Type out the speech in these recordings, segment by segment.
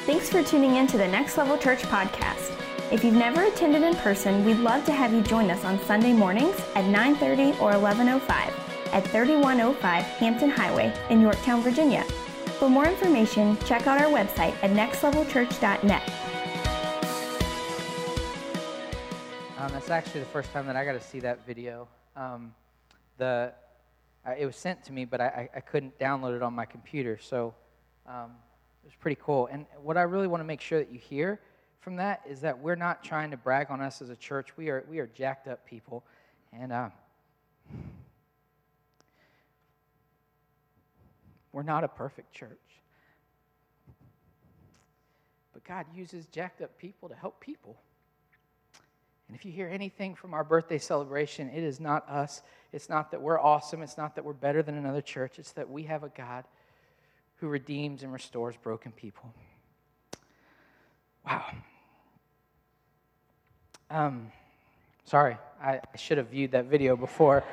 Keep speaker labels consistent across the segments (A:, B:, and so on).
A: Thanks for tuning in to the Next Level Church podcast. If you've never attended in person, we'd love to have you join us on Sunday mornings at 9:30 or 11:05 at 3105 Hampton Highway in Yorktown, Virginia. For more information, check out our website at nextlevelchurch.net.
B: That's actually the first time that I got to see that video. It was sent to me, but I couldn't download it on my computer, so it was pretty cool. And what I really want to make sure that you hear from that is that we're not trying to brag on us as a church. We are jacked up people, and we're not a perfect church. But God uses jacked up people to help people. And if you hear anything from our birthday celebration, it is not us. It's not that we're awesome. It's not that we're better than another church. It's that we have a God who redeems and restores broken people. Wow. Sorry, I should have viewed that video before.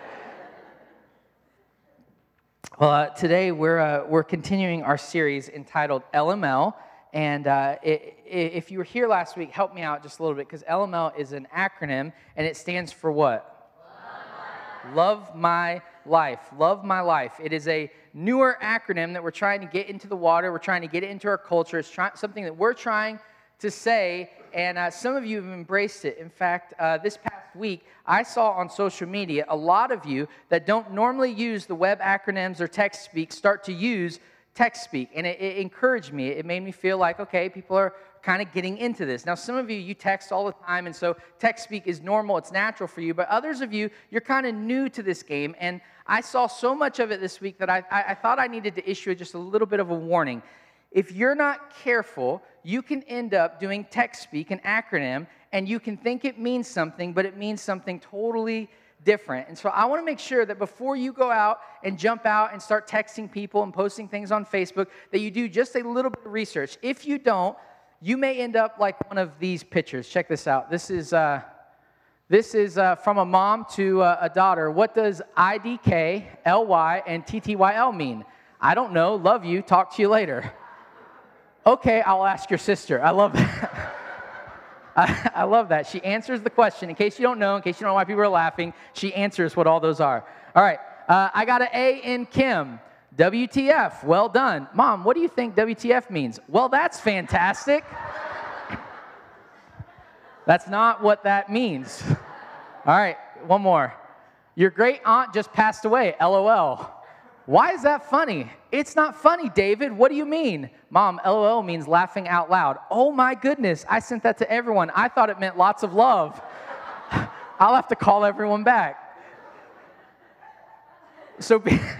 B: Well, today we're continuing our series entitled LML. And if you were here last week, help me out just a little bit, because LML is an acronym, and it stands for what? Love my life. Love my life. It is a newer acronym that we're trying to get into the water. We're trying to get it into our culture. It's something that we're trying to say, and some of you have embraced it. In fact, this past week, I saw on social media a lot of you that don't normally use the web acronyms or text speak start to use text speak, and it encouraged me. It made me feel like, okay, people are kind of getting into this. Now, some of you text all the time, and so text speak is normal, it's natural for you, but others of you, you're kind of new to this game, and I saw so much of it this week that I thought I needed to issue just a little bit of a warning. If you're not careful, you can end up doing text speak, an acronym, and you can think it means something, but it means something totally different. And so I want to make sure that before you go out and jump out and start texting people and posting things on Facebook, that you do just a little bit of research. If you don't, you may end up like one of these pictures. Check this out. This is from a mom to a daughter. What does IDK, LY, and TTYL mean? I don't know. Love you. Talk to you later. Okay, I'll ask your sister. I love that. I love that. She answers the question. In case you don't know, in case you don't know why people are laughing, she answers what all those are. All right. I got an A in Kim. WTF. Well done. Mom, what do you think WTF means? Well, that's fantastic. That's not what that means. All right. One more. Your great aunt just passed away. LOL. Why is that funny? It's not funny, David. What do you mean? Mom, LOL means laughing out loud. Oh my goodness, I sent that to everyone. I thought it meant lots of love. I'll have to call everyone back. So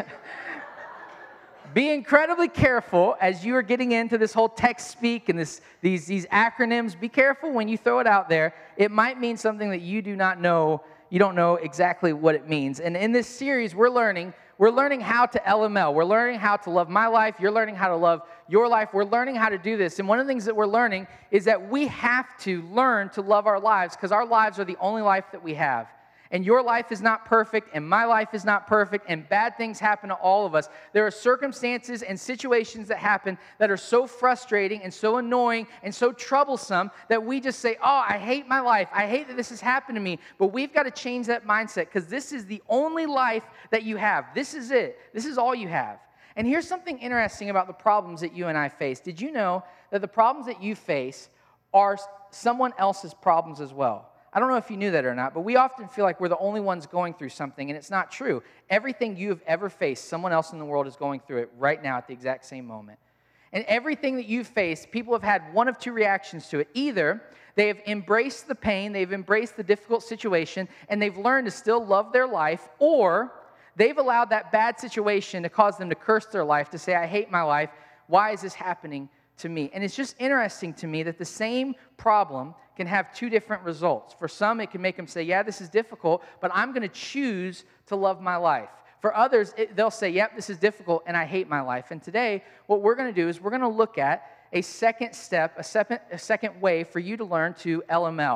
B: be incredibly careful as you are getting into this whole text speak and these acronyms. Be careful when you throw it out there. It might mean something that you do not know. You don't know exactly what it means. And in this series, we're learning how to LML. We're learning how to love my life. You're learning how to love your life. We're learning how to do this. And one of the things that we're learning is that we have to learn to love our lives, because our lives are the only life that we have. And your life is not perfect, and my life is not perfect, and bad things happen to all of us. There are circumstances and situations that happen that are so frustrating and so annoying and so troublesome that we just say, oh, I hate my life. I hate that this has happened to me. But we've got to change that mindset, because this is the only life that you have. This is it. This is all you have. And here's something interesting about the problems that you and I face. Did you know that the problems that you face are someone else's problems as well? I don't know if you knew that or not, but we often feel like we're the only ones going through something, and it's not true. Everything you have ever faced, someone else in the world is going through it right now at the exact same moment. And everything that you've faced, people have had one of two reactions to it. Either they have embraced the pain, they've embraced the difficult situation, and they've learned to still love their life, or they've allowed that bad situation to cause them to curse their life, to say, I hate my life. Why is this happening to me? And it's just interesting to me that the same problem can have two different results. For some, it can make them say, yeah, this is difficult, but I'm going to choose to love my life. For others, they'll say, yep, this is difficult, and I hate my life. And today, what we're going to do is we're going to look at a second step, a second way for you to learn to LML.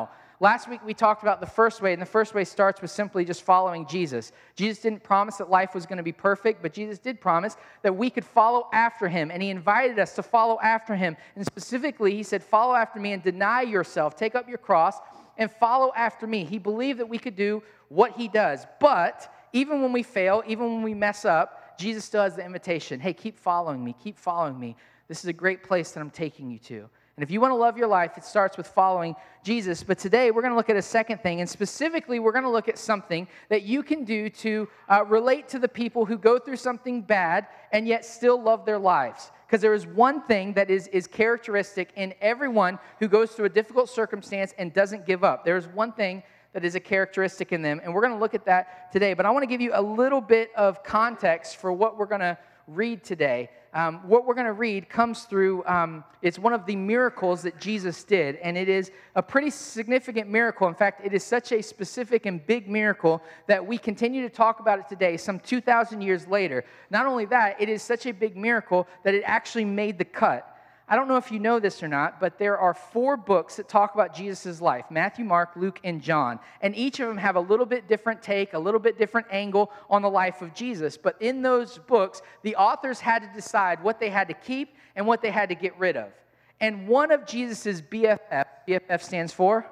B: Last week we talked about the first way, and the first way starts with simply just following Jesus. Jesus didn't promise that life was going to be perfect, but Jesus did promise that we could follow after him, and he invited us to follow after him. And specifically, he said, follow after me and deny yourself, take up your cross, and follow after me. He believed that we could do what he does, but even when we fail, even when we mess up, Jesus still has the invitation, hey, keep following me, keep following me. This is a great place that I'm taking you to. And if you want to love your life, it starts with following Jesus. But today, we're going to look at a second thing, and specifically, we're going to look at something that you can do to relate to the people who go through something bad and yet still love their lives. Because there is one thing that is characteristic in everyone who goes through a difficult circumstance and doesn't give up. There is one thing that is a characteristic in them, and we're going to look at that today. But I want to give you a little bit of context for what we're going to read today. What we're going to read comes through, it's one of the miracles that Jesus did, and it is a pretty significant miracle. In fact, it is such a specific and big miracle that we continue to talk about it today, some 2,000 years later. Not only that, it is such a big miracle that it actually made the cut. I don't know if you know this or not, but there are 4 books that talk about Jesus' life: Matthew, Mark, Luke, and John. And each of them have a little bit different take, a little bit different angle on the life of Jesus. But in those books, the authors had to decide what they had to keep and what they had to get rid of. And one of Jesus' BFF stands for?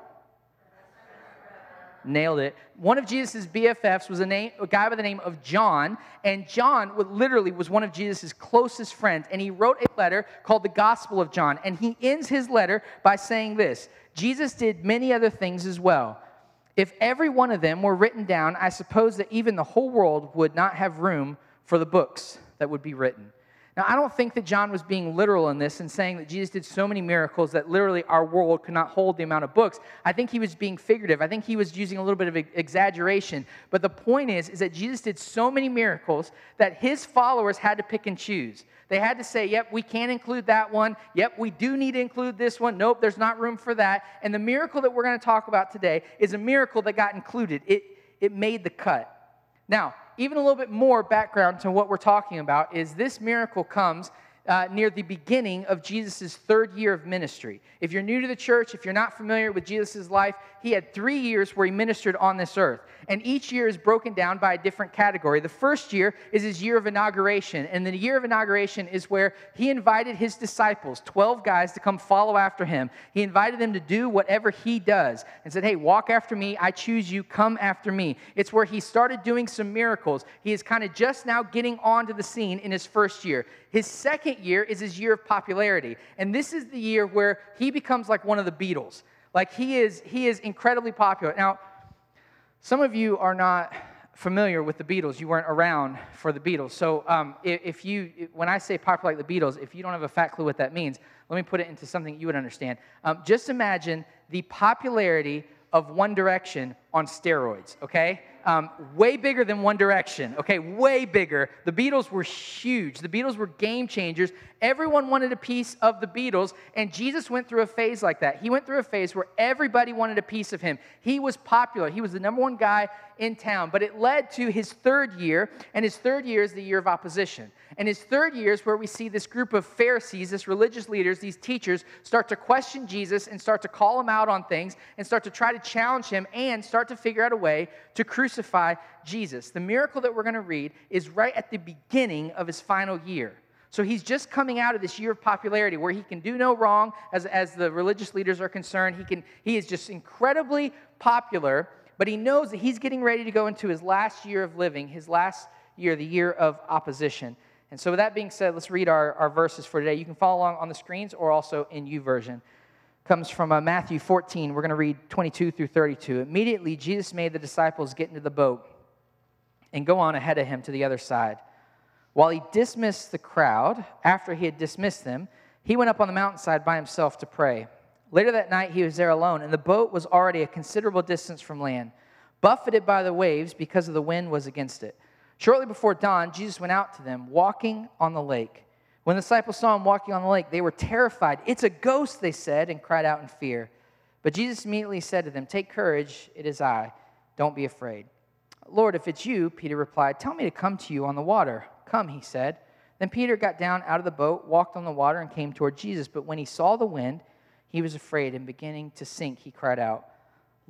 B: Nailed it. One of Jesus' BFFs was a guy by the name of John, and John literally was one of Jesus' closest friends, and he wrote a letter called the Gospel of John, and he ends his letter by saying this: Jesus did many other things as well. If every one of them were written down, I suppose that even the whole world would not have room for the books that would be written. Now, I don't think that John was being literal in this and saying that Jesus did so many miracles that literally our world could not hold the amount of books. I think he was being figurative. I think he was using a little bit of exaggeration. But the point is that Jesus did so many miracles that his followers had to pick and choose. They had to say, yep, we can include that one. Yep, we do need to include this one. Nope, there's not room for that. And the miracle that we're going to talk about today is a miracle that got included. It made the cut. Now, even a little bit more background to what we're talking about is this miracle comes near the beginning of Jesus' 3rd year of ministry. If you're new to the church, if you're not familiar with Jesus' life, he had 3 years where he ministered on this earth. And each year is broken down by a different category. The first year is his year of inauguration. And the year of inauguration is where he invited his disciples, 12 guys, to come follow after him. He invited them to do whatever he does and said, hey, walk after me. I choose you. Come after me. It's where he started doing some miracles. He is kind of just now getting onto the scene in his first year. His second year is his year of popularity. And this is the year where he becomes like one of the Beatles. Like he is incredibly popular. Now, some of you are not familiar with the Beatles. You weren't around for the Beatles. So when I say popular like the Beatles, if you don't have a fat clue what that means, let me put it into something you would understand. Just imagine the popularity of One Direction on steroids, okay? Way bigger than One Direction, okay? Way bigger. The Beatles were huge. The Beatles were game changers. Everyone wanted a piece of the Beatles, and Jesus went through a phase like that. He went through a phase where everybody wanted a piece of him. He was popular. He was the number one guy in town, but it led to his 3rd year, and his 3rd year is the year of opposition. And his 3rd year is where we see this group of Pharisees, this religious leaders, these teachers, start to question Jesus and start to call him out on things and start to try to challenge him and start to figure out a way to crucify Jesus. The miracle that we're going to read is right at the beginning of his final year. So he's just coming out of this year of popularity where he can do no wrong as the religious leaders are concerned. He is just incredibly popular, but he knows that he's getting ready to go into his last year of living, his last year, the year of opposition. And so with that being said, let's read our verses for today. You can follow along on the screens or also in YouVersion. It comes from Matthew 14. We're going to read 22 through 32. Immediately, Jesus made the disciples get into the boat and go on ahead of him to the other side. While he dismissed the crowd, after he had dismissed them, he went up on the mountainside by himself to pray. Later that night, he was there alone, and the boat was already a considerable distance from land, buffeted by the waves because of the wind was against it. Shortly before dawn, Jesus went out to them, walking on the lake. When the disciples saw him walking on the lake, they were terrified. "It's a ghost," they said, and cried out in fear. But Jesus immediately said to them, "Take courage, it is I. Don't be afraid." "Lord, if it's you," Peter replied, "tell me to come to you on the water." "Come," he said. Then Peter got down out of the boat, walked on the water, and came toward Jesus. But when he saw the wind, he was afraid, and beginning to sink, he cried out,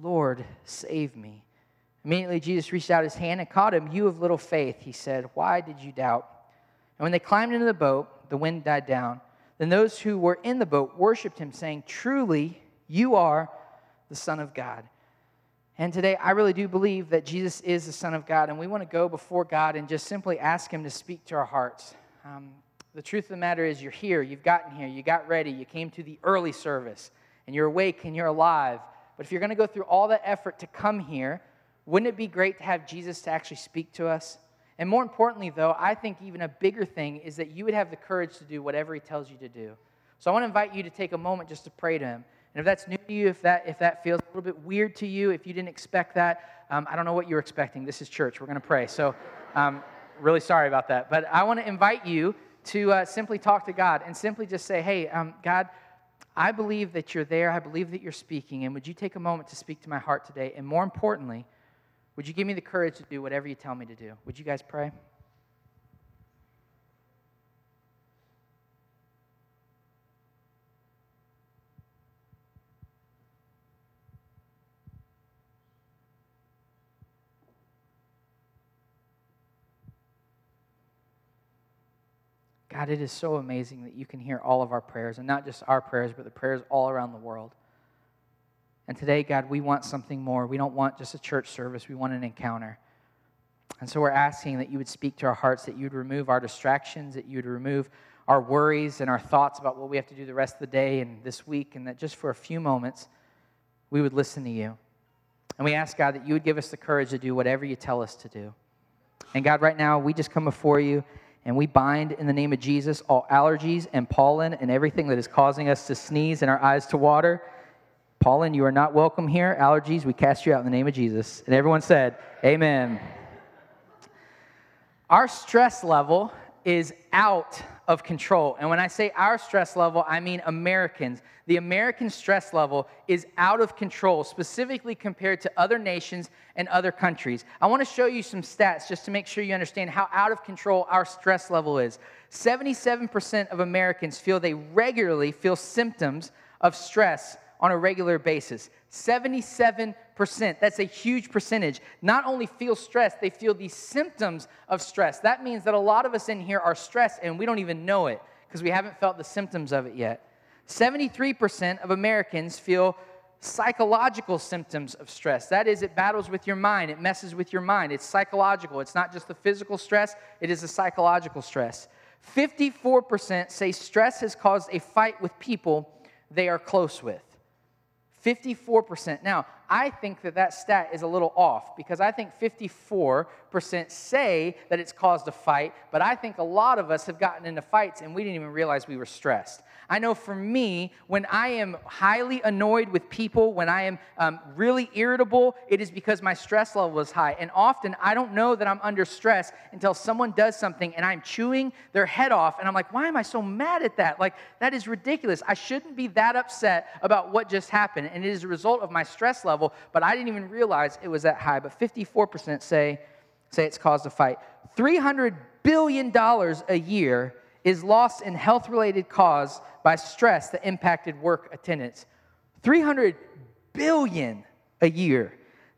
B: Lord, save me." Immediately Jesus reached out his hand and caught him. "You of little faith," he said, "why did you doubt?" And when they climbed into the boat, the wind died down. Then those who were in the boat worshiped him, saying, "Truly, you are the Son of God." And today, I really do believe that Jesus is the Son of God, and we want to go before God and just simply ask him to speak to our hearts. The truth of the matter is you're here, you've gotten here, you got ready, you came to the early service, and you're awake and you're alive. But if you're going to go through all that effort to come here, wouldn't it be great to have Jesus to actually speak to us? And more importantly, though, I think even a bigger thing is that you would have the courage to do whatever he tells you to do. So I want to invite you to take a moment just to pray to him. And if that's new to you, if that feels a little bit weird to you, if you didn't expect that, I don't know what you were expecting. This is church. We're going to pray. So really sorry about that. But I want to invite you to simply talk to God and simply just say, "Hey, God, I believe that you're there. I believe that you're speaking. And would you take a moment to speak to my heart today? And more importantly, would you give me the courage to do whatever you tell me to do?" Would you guys pray? God, it is so amazing that you can hear all of our prayers, and not just our prayers, but the prayers all around the world. And today, God, we want something more. We don't want just a church service. We want an encounter. And so we're asking that you would speak to our hearts, that you would remove our distractions, that you would remove our worries and our thoughts about what we have to do the rest of the day and this week, and that just for a few moments, we would listen to you. And we ask, God, that you would give us the courage to do whatever you tell us to do. And God, right now, we just come before you, and we bind in the name of Jesus all allergies and pollen and everything that is causing us to sneeze and our eyes to water. Pollen, you are not welcome here. Allergies, we cast you out in the name of Jesus. And everyone said, amen. Our stress level is out of control. And when I say our stress level, I mean Americans. The American stress level is out of control, specifically compared to other nations and other countries. I want to show you some stats just to make sure you understand how out of control our stress level is. 77% of Americans feel they regularly feel symptoms of stress on a regular basis. 77%. That's a huge percentage. Not only feel stress, they feel the symptoms of stress. That means that a lot of us in here are stressed and we don't even know it because we haven't felt the symptoms of it yet. 73% of Americans feel psychological symptoms of stress. That is, it battles with your mind. It messes with your mind. It's psychological. It's not just the physical stress. It is the psychological stress. 54% say stress has caused a fight with people they are close with. 54%. Now, I think that stat is a little off because I think 54% say that it's caused a fight, but I think a lot of us have gotten into fights and we didn't even realize we were stressed. I know for me, when I am highly annoyed with people, when I am really irritable, it is because my stress level is high. And often, I don't know that I'm under stress until someone does something and I'm chewing their head off. And I'm like, why am I so mad at that? Like, that is ridiculous. I shouldn't be that upset about what just happened. And it is a result of my stress level, but I didn't even realize it was that high. But 54% say it's caused a fight. $300 billion a year is lost in health-related cause by stress that impacted work attendance. $300 billion a year.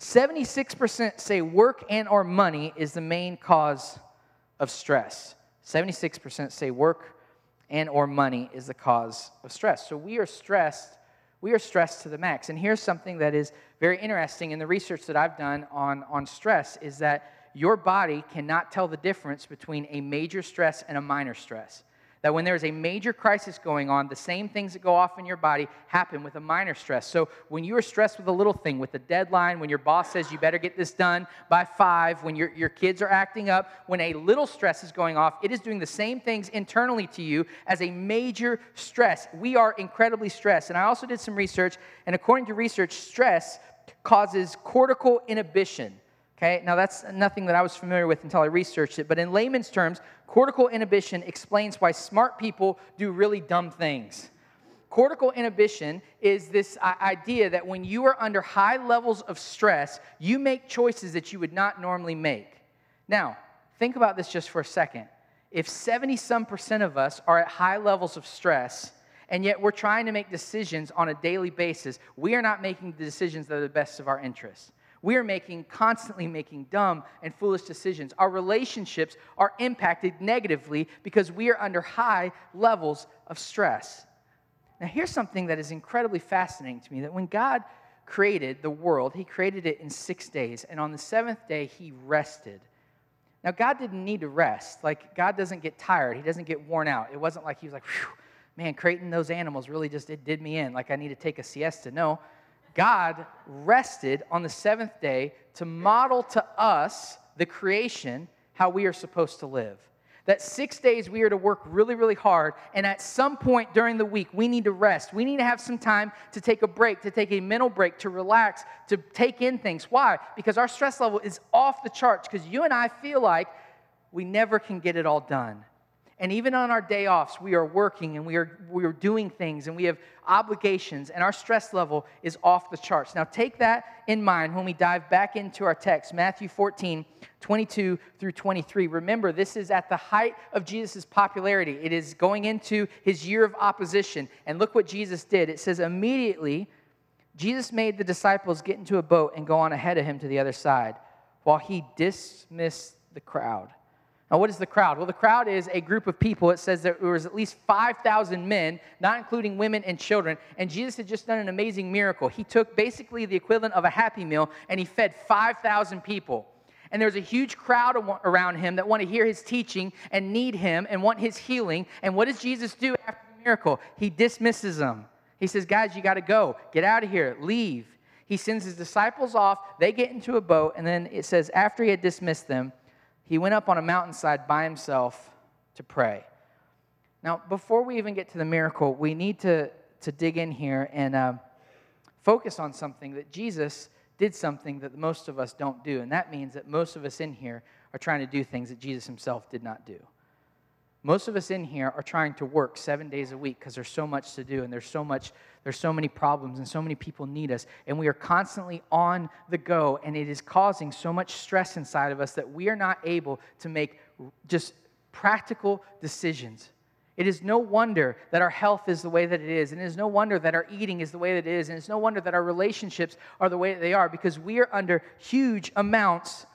B: 76% say work and or money is the main cause of stress. 76% say work and or money is the cause of stress. So we are stressed to the max. And here's something that is very interesting in the research that I've done on stress is that your body cannot tell the difference between a major stress and a minor stress. That when there's a major crisis going on, the same things that go off in your body happen with a minor stress. So when you are stressed with a little thing, with a deadline, when your boss says you better get this done by 5, when your kids are acting up, when a little stress is going off, it is doing the same things internally to you as a major stress. We are incredibly stressed. And I also did some research, and according to research, stress causes cortical inhibition. Okay, now that's nothing that I was familiar with until I researched it, but in layman's terms, cortical inhibition explains why smart people do really dumb things. Cortical inhibition is this idea that when you are under high levels of stress, you make choices that you would not normally make. Now, think about this just for a second. If 70-some% of us are at high levels of stress, and yet we're trying to make decisions on a daily basis. We are not making the decisions that are the best of our interests. We are constantly making dumb and foolish decisions. Our relationships are impacted negatively because we are under high levels of stress. Now, here's something that is incredibly fascinating to me, that when God created the world, he created it in 6 days, and on the seventh day, he rested. Now, God didn't need to rest. Like, God doesn't get tired. He doesn't get worn out. It wasn't like he was like, "Phew, man, creating those animals really it did me in. Like, I need to take a siesta." No. God rested on the seventh day to model to us, the creation, how we are supposed to live. That 6 days we are to work really, really hard, and at some point during the week, we need to rest. We need to have some time to take a break, to take a mental break, to relax, to take in things. Why? Because our stress level is off the charts, because you and I feel like we never can get it all done. And even on our day offs, we are working and we are doing things and we have obligations, and our stress level is off the charts. Now take that in mind when we dive back into our text, Matthew 14, 22 through 23. Remember, this is at the height of Jesus' popularity. It is going into his year of opposition. And look what Jesus did. It says, immediately, Jesus made the disciples get into a boat and go on ahead of him to the other side, while he dismissed the crowd. Now, what is the crowd? Well, the crowd is a group of people. It says that there was at least 5,000 men, not including women and children. And Jesus had just done an amazing miracle. He took basically the equivalent of a Happy Meal, and he fed 5,000 people. And there's a huge crowd around him that want to hear his teaching and need him and want his healing. And what does Jesus do after the miracle? He dismisses them. He says, guys, you got to go. Get out of here. Leave. He sends his disciples off. They get into a boat. And then it says, after he had dismissed them, he went up on a mountainside by himself to pray. Now, before we even get to the miracle, we need to dig in here and focus on something that Jesus did something that most of us don't do. And that means that most of us in here are trying to do things that Jesus himself did not do. Most of us in here are trying to work 7 days a week because there's so much to do and there's so many problems and so many people need us, and we are constantly on the go, and it is causing so much stress inside of us that we are not able to make just practical decisions. It is no wonder that our health is the way that it is, and it is no wonder that our eating is the way that it is, and it's no wonder that our relationships are the way that they are, because we are under huge amounts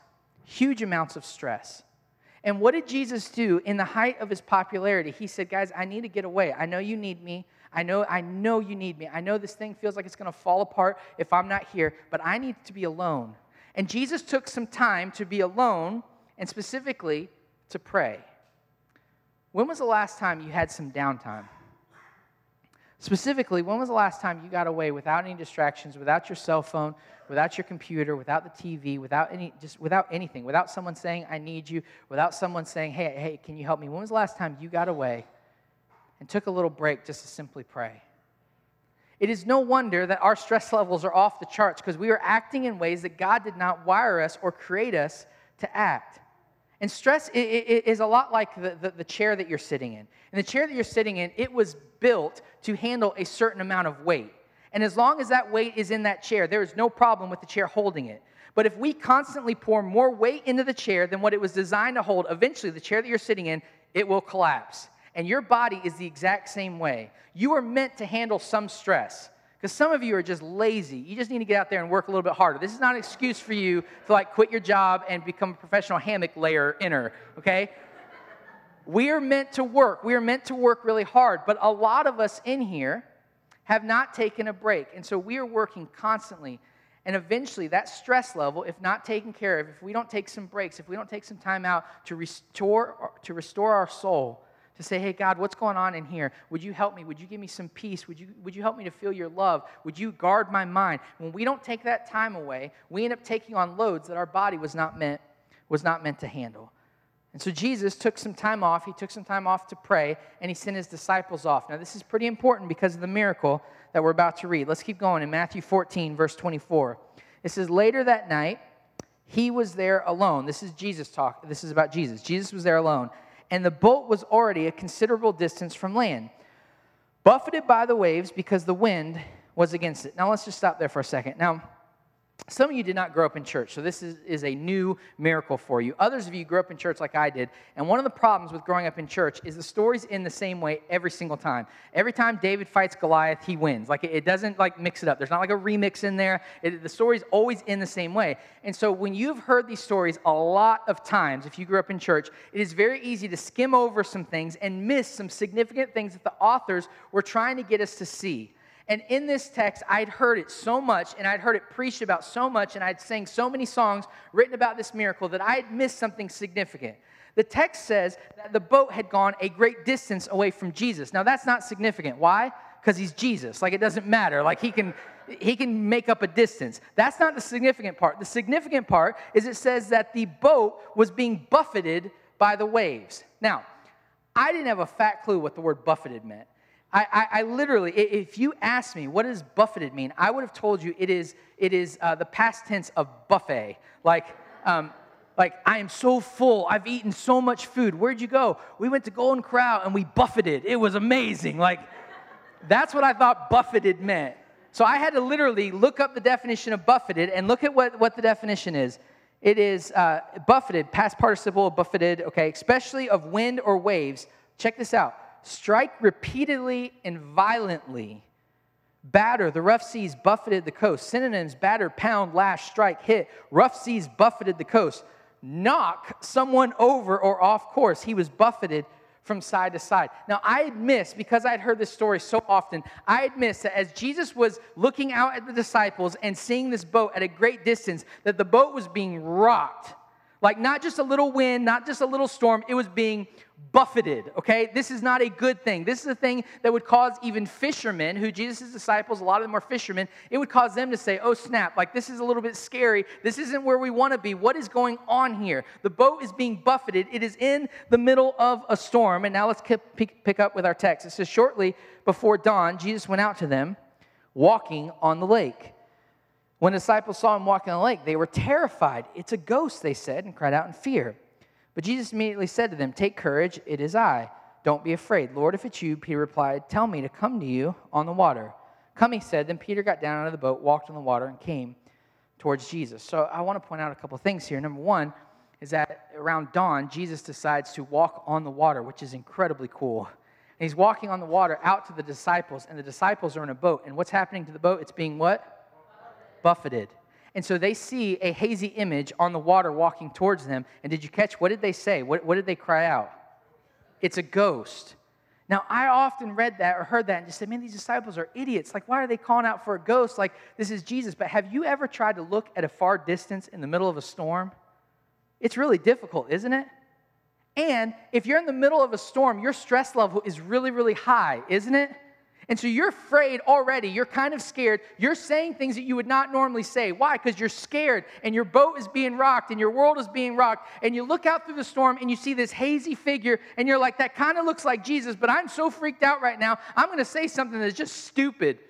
B: of stress. And what did Jesus do in the height of his popularity? He said, guys, I need to get away. I know you need me. I know you need me. I know this thing feels like it's going to fall apart if I'm not here, but I need to be alone. And Jesus took some time to be alone, and specifically to pray. When was the last time you had some downtime? Specifically, when was the last time you got away without any distractions, without your cell phone, without your computer, without the TV, without anything, without someone saying, I need you, without someone saying, hey, can you help me? When was the last time you got away and took a little break just to simply pray? It is no wonder that our stress levels are off the charts, because we are acting in ways that God did not wire us or create us to act. And stress is a lot like the chair that you're sitting in. And the chair that you're sitting in, it was built to handle a certain amount of weight. And as long as that weight is in that chair, there is no problem with the chair holding it. But if we constantly pour more weight into the chair than what it was designed to hold, eventually the chair that you're sitting in, it will collapse. And your body is the exact same way. You are meant to handle some stress. Because some of you are just lazy. You just need to get out there and work a little bit harder. This is not an excuse for you to quit your job and become a professional hammock layer-inner, okay? We are meant to work. We are meant to work really hard. But a lot of us in here have not taken a break. And so we are working constantly. And eventually that stress level, if not taken care of, if we don't take some breaks, if we don't take some time out to restore our soul, to say, hey, God, what's going on in here? Would you help me? Would you give me some peace? Would you help me to feel your love? Would you guard my mind? When we don't take that time away, we end up taking on loads that our body was not meant to handle. And so Jesus took some time off. He took some time off to pray, and he sent his disciples off. Now, this is pretty important because of the miracle that we're about to read. Let's keep going in Matthew 14, verse 24. It says, later that night, he was there alone. This is Jesus talk. This is about Jesus. Jesus was there alone. And the boat was already a considerable distance from land, buffeted by the waves because the wind was against it. Now, let's just stop there for a second. Now, Some of you did not grow up in church, so this is a new miracle for you. Others of you grew up in church like I did, and one of the problems with growing up in church is the story's in the same way every single time. Every time David fights Goliath, he wins. Like, it doesn't, like, mix it up. There's not, like, a remix in there. The story's always in the same way. And so when you've heard these stories a lot of times, if you grew up in church, it is very easy to skim over some things and miss some significant things that the authors were trying to get us to see. And in this text, I'd heard it so much, and I'd heard it preached about so much, and I'd sang so many songs written about this miracle that I had missed something significant. The text says that the boat had gone a great distance away from Jesus. Now, that's not significant. Why? Because he's Jesus. Like, it doesn't matter. Like, he can make up a distance. That's not the significant part. The significant part is it says that the boat was being buffeted by the waves. Now, I didn't have a fat clue what the word buffeted meant. I literally, if you asked me, what does buffeted mean? I would have told you it is the past tense of buffet. Like I am so full. I've eaten so much food. Where'd you go? We went to Golden Corral and we buffeted. It was amazing. Like, that's what I thought buffeted meant. So I had to literally look up the definition of buffeted and look at what the definition is. It is buffeted, past participle of buffeted, okay, especially of wind or waves. Check this out. Strike repeatedly and violently. Batter, the rough seas buffeted the coast. Synonyms, batter, pound, lash, strike, hit. Rough seas buffeted the coast. Knock someone over or off course. He was buffeted from side to side. Now, I had missed, because I'd heard this story so often, I had missed that as Jesus was looking out at the disciples and seeing this boat at a great distance, that the boat was being rocked. Like, not just a little wind, not just a little storm, it was being buffeted, okay? This is not a good thing. This is a thing that would cause even fishermen, who Jesus' disciples, a lot of them are fishermen, it would cause them to say, oh snap, like, this is a little bit scary. This isn't where we want to be. What is going on here? The boat is being buffeted. It is in the middle of a storm. And now let's pick up with our text. It says, shortly before dawn, Jesus went out to them walking on the lake. When the disciples saw him walking on the lake, they were terrified. It's a ghost, they said, and cried out in fear. But Jesus immediately said to them, take courage, it is I. Don't be afraid. Lord, if it's you, Peter replied, tell me to come to you on the water. Come, he said. Then Peter got down out of the boat, walked on the water, and came towards Jesus. So I want to point out a couple things here. Number one is that around dawn, Jesus decides to walk on the water, which is incredibly cool. And he's walking on the water out to the disciples, and the disciples are in a boat. And what's happening to the boat? It's being what? Buffeted. And so they see a hazy image on the water walking towards them. And did you catch, what did they say? What did they cry out? It's a ghost. Now, I often read that or heard that and just said, man, these disciples are idiots. Like, why are they calling out for a ghost? Like, this is Jesus. But have you ever tried to look at a far distance in the middle of a storm? It's really difficult, isn't it? And if you're in the middle of a storm, your stress level is really, really high, isn't it? And so you're afraid already. You're kind of scared. You're saying things that you would not normally say. Why? Because you're scared, and your boat is being rocked, and your world is being rocked, and you look out through the storm, and you see this hazy figure, and you're like, that kind of looks like Jesus, but I'm so freaked out right now, I'm going to say something that's just stupid.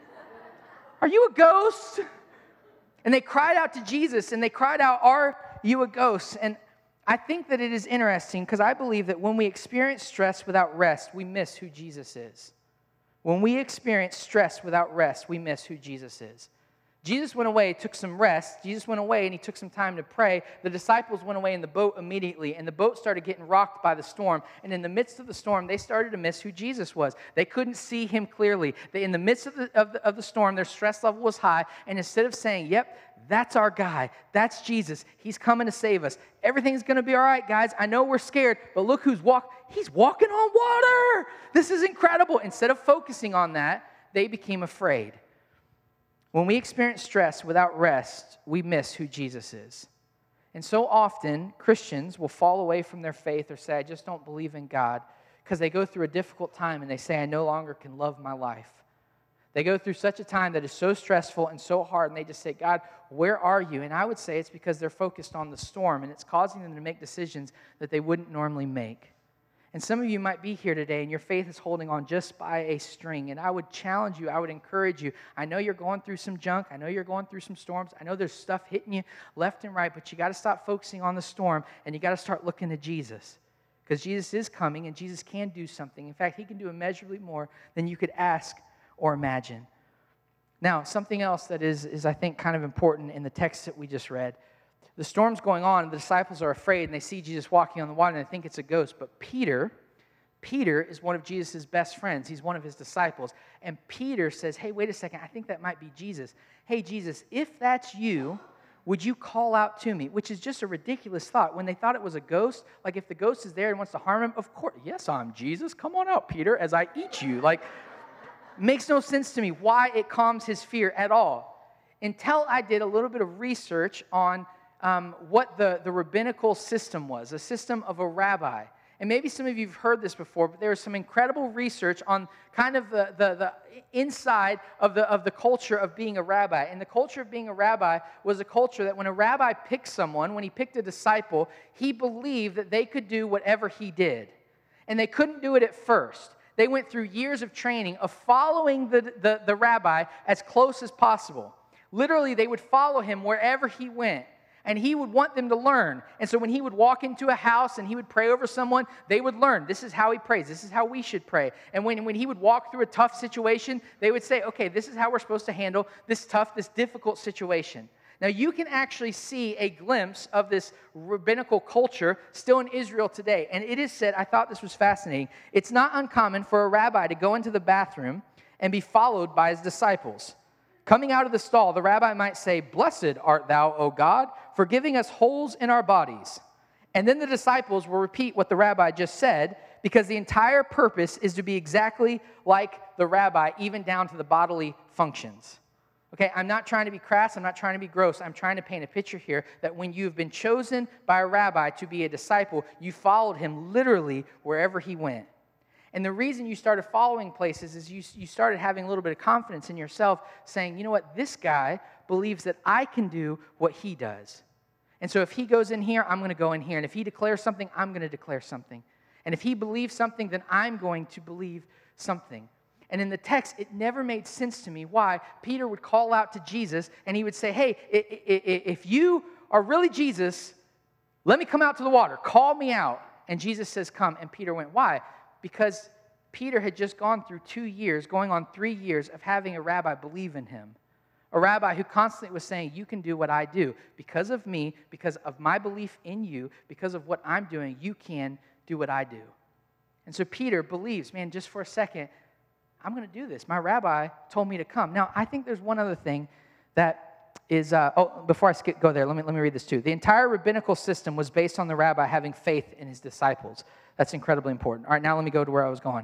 B: Are you a ghost? And they cried out to Jesus, and they cried out, are you a ghost? And I think that it is interesting, because I believe that when we experience stress without rest, we miss who Jesus is. When we experience stress without rest, we miss who Jesus is. Jesus went away, took some rest. Jesus went away and he took some time to pray. The disciples went away in the boat immediately, and the boat started getting rocked by the storm. And in the midst of the storm, they started to miss who Jesus was. They couldn't see him clearly. In the midst of the storm, their stress level was high. And instead of saying, yep, that's our guy, that's Jesus, he's coming to save us, everything's going to be all right, guys. I know we're scared, but look who's he's walking on water. This is incredible. Instead of focusing on that, they became afraid. When we experience stress without rest, we miss who Jesus is. And so often, Christians will fall away from their faith or say, I just don't believe in God, because they go through a difficult time and they say, I no longer can love my life. They go through such a time that is so stressful and so hard, and they just say, God, where are you? And I would say it's because they're focused on the storm, and it's causing them to make decisions that they wouldn't normally make. And some of you might be here today, and your faith is holding on just by a string. And I would challenge you, I would encourage you. I know you're going through some junk. I know you're going through some storms. I know there's stuff hitting you left and right, but you got to stop focusing on the storm, and you got to start looking to Jesus. Because Jesus is coming, and Jesus can do something. In fact, he can do immeasurably more than you could ask or imagine. Now, something else that is I think, kind of important in the text that we just read. The storm's going on, and the disciples are afraid, and they see Jesus walking on the water, and they think it's a ghost. But Peter is one of Jesus' best friends. He's one of his disciples. And Peter says, hey, wait a second, I think that might be Jesus. Hey, Jesus, if that's you, would you call out to me? Which is just a ridiculous thought. When they thought it was a ghost, like if the ghost is there and wants to harm him, of course, yes, I'm Jesus. Come on out, Peter, as I eat you. Like, makes no sense to me why it calms his fear at all. Until I did a little bit of research on what the rabbinical system was, a system of a rabbi. And maybe some of you have heard this before, but there was some incredible research on kind of the inside of the culture of being a rabbi. And the culture of being a rabbi was a culture that when a rabbi picked someone, when he picked a disciple, he believed that they could do whatever he did. And they couldn't do it at first. They went through years of training of following the rabbi as close as possible. Literally, they would follow him wherever he went. And he would want them to learn. And so when he would walk into a house and he would pray over someone, they would learn. This is how he prays. This is how we should pray. And when he would walk through a tough situation, they would say, okay, this is how we're supposed to handle this tough, this difficult situation. Now, you can actually see a glimpse of this rabbinical culture still in Israel today. And it is said, I thought this was fascinating, it's not uncommon for a rabbi to go into the bathroom and be followed by his disciples. Coming out of the stall, the rabbi might say, "Blessed art thou, O God, for giving us holes in our bodies." And then the disciples will repeat what the rabbi just said, because the entire purpose is to be exactly like the rabbi, even down to the bodily functions. Okay, I'm not trying to be crass, I'm not trying to be gross, I'm trying to paint a picture here that when you've been chosen by a rabbi to be a disciple, you followed him literally wherever he went. And the reason you started following places is you started having a little bit of confidence in yourself, saying, you know what, this guy believes that I can do what he does. And so if he goes in here, I'm going to go in here. And if he declares something, I'm going to declare something. And if he believes something, then I'm going to believe something. And in the text, it never made sense to me why Peter would call out to Jesus and he would say, hey, if you are really Jesus, let me come out to the water. Call me out. And Jesus says, come. And Peter went, why? Because Peter had just gone through 2 years, going on 3 years of having a rabbi believe in him. A rabbi who constantly was saying, you can do what I do. Because of me, because of my belief in you, because of what I'm doing, you can do what I do. And so Peter believes, man, just for a second, I'm going to do this. My rabbi told me to come. Now, I think there's one other thing that is, before I go there, let me read this too. The entire rabbinical system was based on the rabbi having faith in his disciples. That's incredibly important. All right, now let me go to where I was going.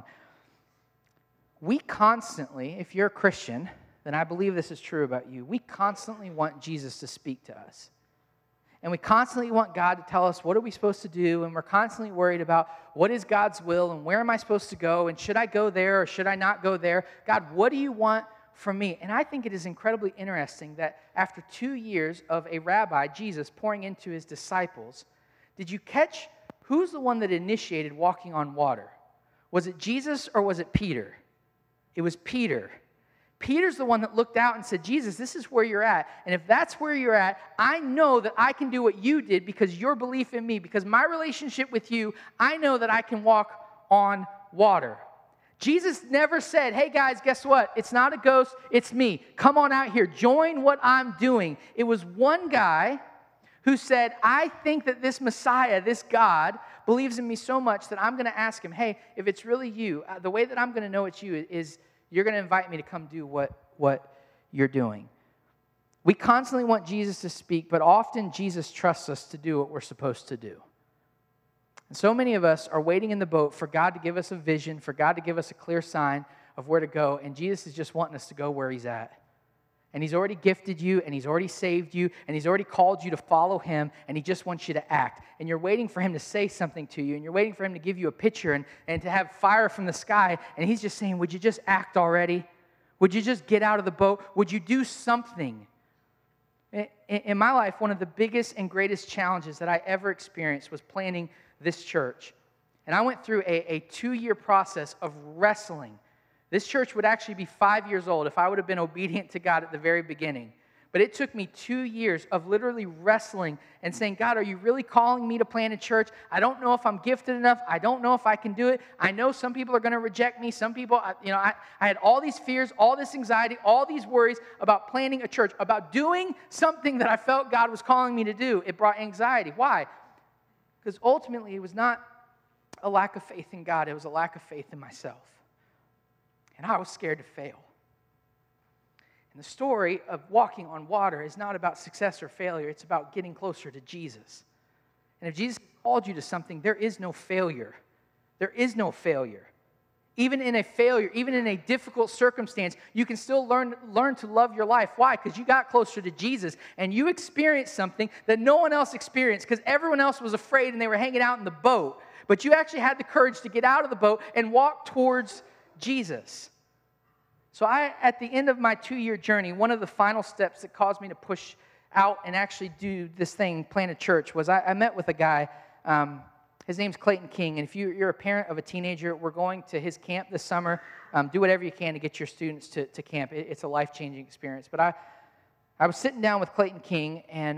B: We constantly, if you're a Christian, then I believe this is true about you, we constantly want Jesus to speak to us. And we constantly want God to tell us what are we supposed to do, and we're constantly worried about what is God's will, and where am I supposed to go, and should I go there, or should I not go there? God, what do you want from me? And I think it is incredibly interesting that after 2 years of a rabbi, Jesus, pouring into his disciples, did you catch who's the one that initiated walking on water? Was it Jesus or was it Peter? It was Peter. Peter's the one that looked out and said, Jesus, this is where you're at. And if that's where you're at, I know that I can do what you did because your belief in me, because my relationship with you, I know that I can walk on water. Jesus never said, hey guys, guess what? It's not a ghost, it's me. Come on out here, join what I'm doing. It was one guy who said, I think that this Messiah, this God, believes in me so much that I'm going to ask him, hey, if it's really you, the way that I'm going to know it's you is you're going to invite me to come do what you're doing. We constantly want Jesus to speak, but often Jesus trusts us to do what we're supposed to do. And so many of us are waiting in the boat for God to give us a vision, for God to give us a clear sign of where to go, and Jesus is just wanting us to go where he's at. And he's already gifted you, and he's already saved you, and he's already called you to follow him, and he just wants you to act. And you're waiting for him to say something to you, and you're waiting for him to give you a picture and to have fire from the sky, and he's just saying, would you just act already? Would you just get out of the boat? Would you do something? In my life, one of the biggest and greatest challenges that I ever experienced was planning this church. And I went through a 2-year process of wrestling. This church would actually be 5 years old if I would have been obedient to God at the very beginning. But it took me 2 years of literally wrestling and saying, God, are you really calling me to plant a church? I don't know if I'm gifted enough. I don't know if I can do it. I know some people are going to reject me. Some people, I had all these fears, all this anxiety, all these worries about planting a church, about doing something that I felt God was calling me to do. It brought anxiety. Why? Because ultimately, it was not a lack of faith in God. It was a lack of faith in myself. And I was scared to fail. And the story of walking on water is not about success or failure. It's about getting closer to Jesus. And if Jesus called you to something, there is no failure. There is no failure. Even in a failure, even in a difficult circumstance, you can still learn to love your life. Why? Because you got closer to Jesus and you experienced something that no one else experienced because everyone else was afraid and they were hanging out in the boat. But you actually had the courage to get out of the boat and walk towards Jesus. So at the end of my 2-year journey, one of the final steps that caused me to push out and actually do this thing, plant a church, was I met with a guy. His name's Clayton King. And if you're a parent of a teenager, we're going to his camp this summer. Do whatever you can to get your students to camp. It's a life-changing experience. But I was sitting down with Clayton King, and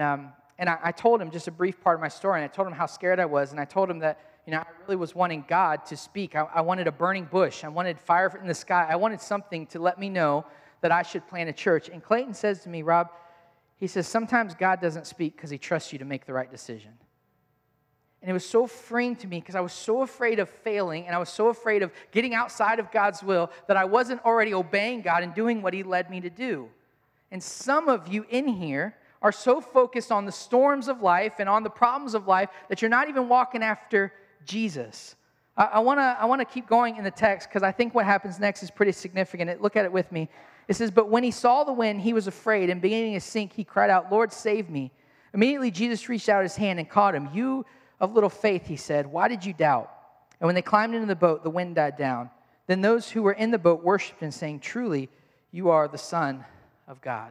B: I told him just a brief part of my story. And I told him how scared I was. And I told him that I really was wanting God to speak. I wanted a burning bush. I wanted fire in the sky. I wanted something to let me know that I should plant a church. And Clayton says to me, Rob, he says, sometimes God doesn't speak because he trusts you to make the right decision. And it was so freeing to me because I was so afraid of failing and I was so afraid of getting outside of God's will that I wasn't already obeying God and doing what he led me to do. And some of you in here are so focused on the storms of life and on the problems of life that you're not even walking after Jesus. I want to keep going in the text because I think what happens next is pretty significant. Look at it with me. It says, but when he saw the wind, he was afraid, and beginning to sink, he cried out, Lord, save me. Immediately Jesus reached out his hand and caught him. You of little faith, he said, why did you doubt? And when they climbed into the boat, the wind died down. Then those who were in the boat worshiped him, saying, truly, you are the Son of God.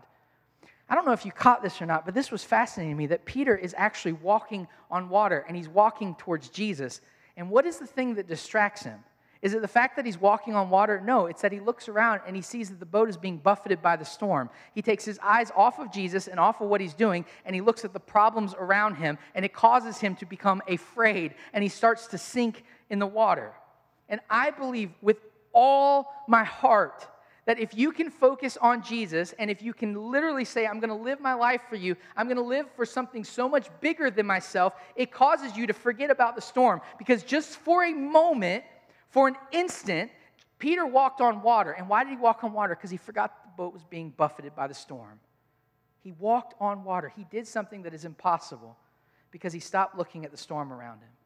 B: I don't know if you caught this or not, but this was fascinating to me that Peter is actually walking on water and he's walking towards Jesus. And what is the thing that distracts him? Is it the fact that he's walking on water? No, it's that he looks around and he sees that the boat is being buffeted by the storm. He takes his eyes off of Jesus and off of what he's doing, and he looks at the problems around him, and it causes him to become afraid, and he starts to sink in the water. And I believe with all my heart that if you can focus on Jesus and if you can literally say, I'm going to live my life for you, I'm going to live for something so much bigger than myself, it causes you to forget about the storm. Because just for a moment, for an instant, Peter walked on water. And why did he walk on water? Because he forgot the boat was being buffeted by the storm. He walked on water. He did something that is impossible because he stopped looking at the storm around him.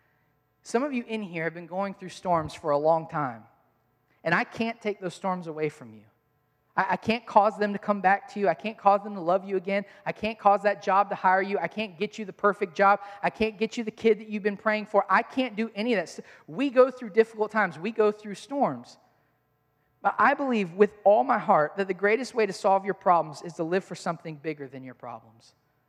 B: Some of you in here have been going through storms for a long time. And I can't take those storms away from you. I can't cause them to come back to you. I can't cause them to love you again. I can't cause that job to hire you. I can't get you the perfect job. I can't get you the kid that you've been praying for. I can't do any of that stuff. We go through difficult times. We go through storms. But I believe with all my heart that the greatest way to solve your problems is to live for something bigger than your problems.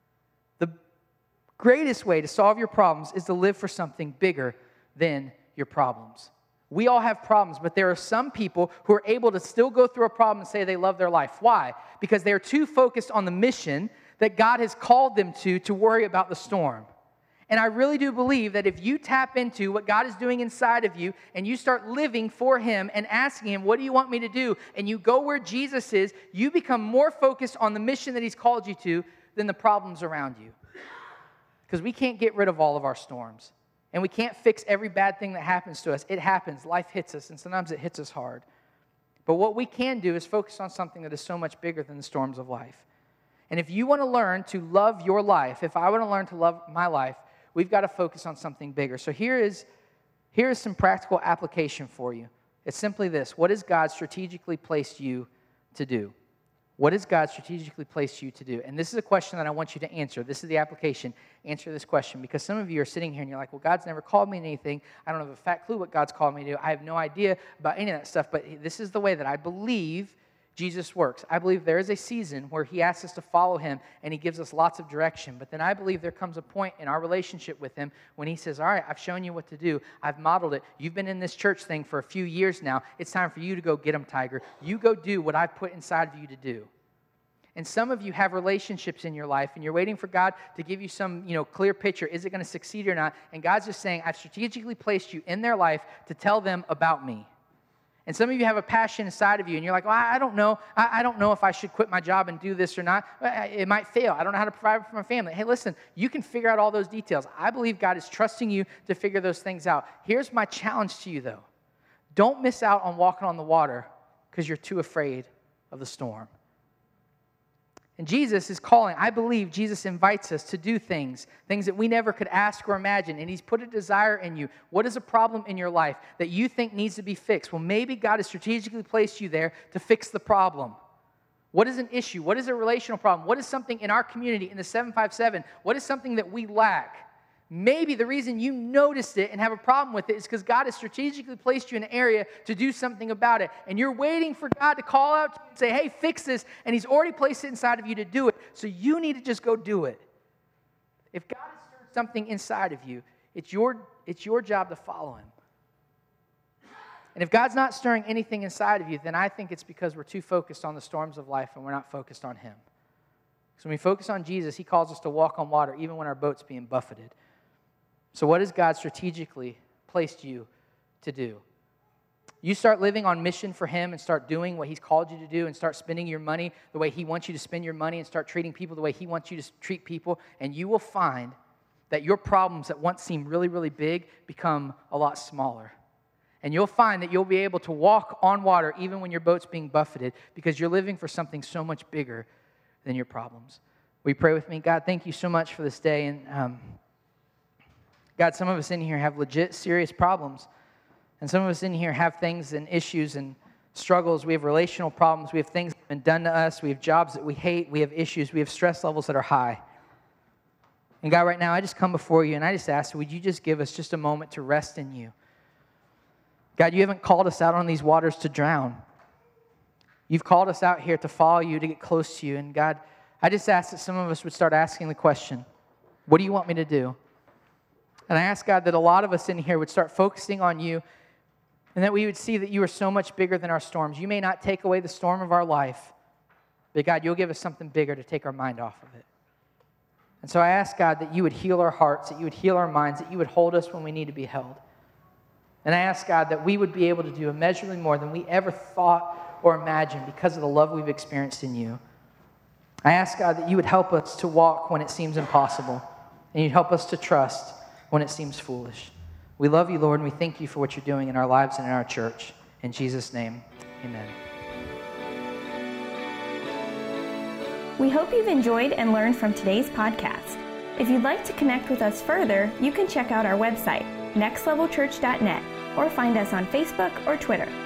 B: The greatest way to solve your problems is to live for something bigger than your problems. We all have problems, but there are some people who are able to still go through a problem and say they love their life. Why? Because they're too focused on the mission that God has called them to worry about the storm. And I really do believe that if you tap into what God is doing inside of you and you start living for him and asking him, what do you want me to do? And you go where Jesus is, you become more focused on the mission that he's called you to than the problems around you. Because we can't get rid of all of our storms. And we can't fix every bad thing that happens to us. It happens. Life hits us, and sometimes it hits us hard. But what we can do is focus on something that is so much bigger than the storms of life. And if you want to learn to love your life, if I want to learn to love my life, we've got to focus on something bigger. So here is some practical application for you. It's simply this. What has God strategically placed you to do? What has God strategically placed you to do? And this is a question that I want you to answer. This is the application. Answer this question, because some of you are sitting here and you're like, well, God's never called me to anything. I don't have a fat clue what God's called me to do. I have no idea about any of that stuff, but this is the way that I believe Jesus works. I believe there is a season where he asks us to follow him and he gives us lots of direction. But then I believe there comes a point in our relationship with him when he says, all right, I've shown you what to do. I've modeled it. You've been in this church thing for a few years now. It's time for you to go get them, Tiger. You go do what I've put inside of you to do. And some of you have relationships in your life, and you're waiting for God to give you some, clear picture. Is it going to succeed or not? And God's just saying, I've strategically placed you in their life to tell them about me. And some of you have a passion inside of you, and you're like, well, I don't know. I don't know if I should quit my job and do this or not. It might fail. I don't know how to provide for my family. Hey, listen, you can figure out all those details. I believe God is trusting you to figure those things out. Here's my challenge to you, though. Don't miss out on walking on the water because you're too afraid of the storm. And Jesus is calling. I believe Jesus invites us to do things that we never could ask or imagine. And he's put a desire in you. What is a problem in your life that you think needs to be fixed? Well, maybe God has strategically placed you there to fix the problem. What is an issue? What is a relational problem? What is something in our community, in the 757? What is something that we lack? Maybe the reason you noticed it and have a problem with it is because God has strategically placed you in an area to do something about it. And you're waiting for God to call out to you and say, hey, fix this. And he's already placed it inside of you to do it. So you need to just go do it. If God has stirred something inside of you, it's your job to follow him. And if God's not stirring anything inside of you, then I think it's because we're too focused on the storms of life and we're not focused on him. So when we focus on Jesus, he calls us to walk on water even when our boat's being buffeted. So what has God strategically placed you to do? You start living on mission for him and start doing what he's called you to do and start spending your money the way he wants you to spend your money and start treating people the way he wants you to treat people, and you will find that your problems that once seemed really, really big become a lot smaller. And you'll find that you'll be able to walk on water even when your boat's being buffeted because you're living for something so much bigger than your problems. Will you pray with me? God, thank you so much for this day. And God, some of us in here have legit serious problems. And some of us in here have things and issues and struggles. We have relational problems. We have things that have been done to us. We have jobs that we hate. We have issues. We have stress levels that are high. And God, right now, I just come before you and I just ask, would you just give us just a moment to rest in you? God, you haven't called us out on these waters to drown. You've called us out here to follow you, to get close to you. And God, I just ask that some of us would start asking the question, what do you want me to do? And I ask, God, that a lot of us in here would start focusing on you and that we would see that you are so much bigger than our storms. You may not take away the storm of our life, but God, you'll give us something bigger to take our mind off of it. And so I ask, God, that you would heal our hearts, that you would heal our minds, that you would hold us when we need to be held. And I ask, God, that we would be able to do immeasurably more than we ever thought or imagined because of the love we've experienced in you. I ask, God, that you would help us to walk when it seems impossible, and you'd help us to trust when it seems foolish. We love you, Lord, and we thank you for what you're doing in our lives and in our church. In Jesus' name, amen.
A: We hope you've enjoyed and learned from today's podcast. If you'd like to connect with us further, you can check out our website, nextlevelchurch.net, or find us on Facebook or Twitter.